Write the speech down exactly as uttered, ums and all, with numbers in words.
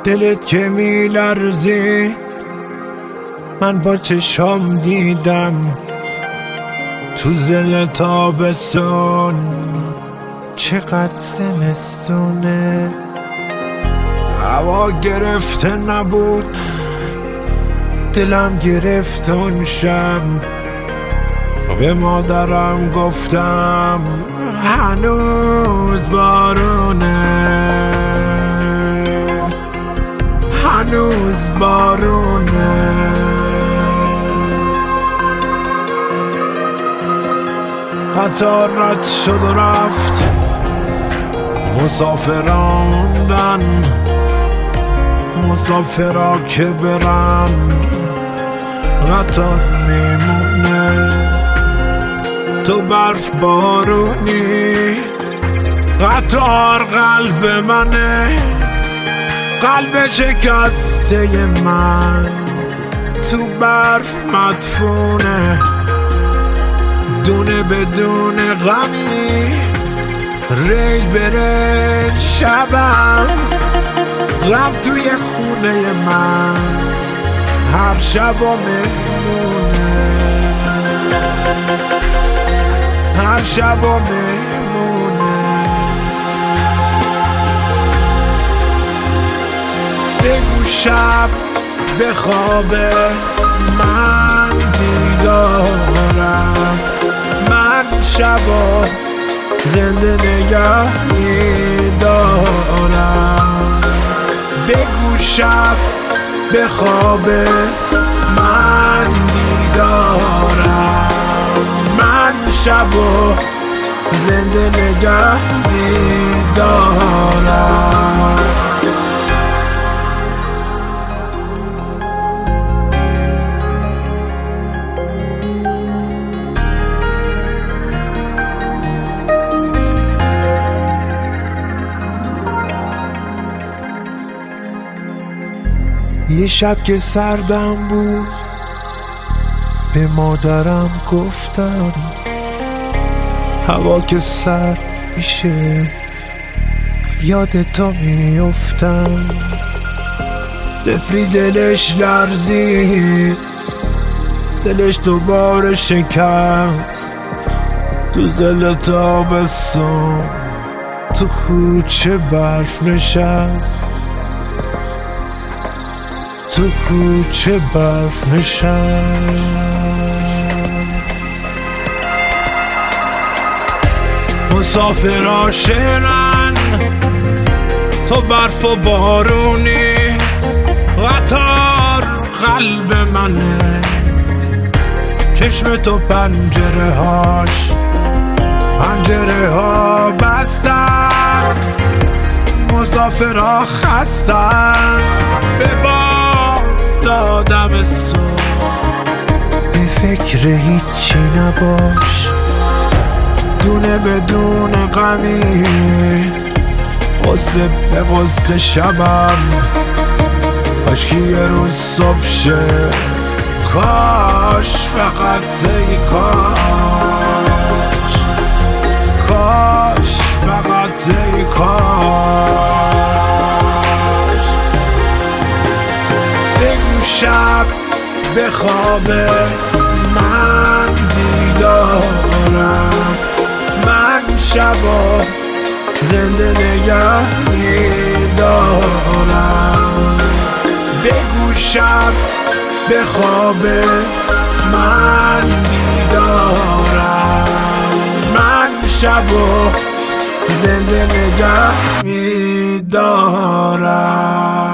دلت که میلرزی من با چشام دیدم تو زل تابستون چقدر زمستونه. هوا گرفته نبود دلم گرفت اون شب، به مادرم گفتم هنوز بارونه، هنوز بارونه. قطار رد شد و رفت، مسافران موندن، مسافرا که برن قطار میمونه. تو برف بارونی، قطار قلب منه، قلب شکسته من تو برف مدفونه. دونه بدون غمی ریل بره شبم، غم توی خونه من هر شب و مهمونه، هر شب و مهمونه. بگو شب به خوابه من بیدارم، من شبا زنده نگه میدارم. بگو شب به خوابه من بیدارم، من شبا زنده نگه میدارم. یه شب که سردم بود به مادرم گفتم هوا که سرد میشه یاد تو میافتم. طفلی دلش لرزید، دلش دوباره شکست تو زل تابستون، تو کوچه برف نشست، تو کوچه برف نشست. مسافرها شعرن، تو برف و بارونی، قطار قلب منه، چشم تو پنجره هاش پنجره ها بستن، مسافرها خستن. به دادم صبح به فکر هیچی نباش، دونه بدون غمی قصه به قصه شبم. کاش که یه روز صبح شه، کاش فقط ای کاش، کاش فقط ای کاش. بگو شب به خوابه من بیدارم، من شبا زنده نگه میدارم. بگو شب به خوابه من بیدارم، من شبا زنده نگه میدارم.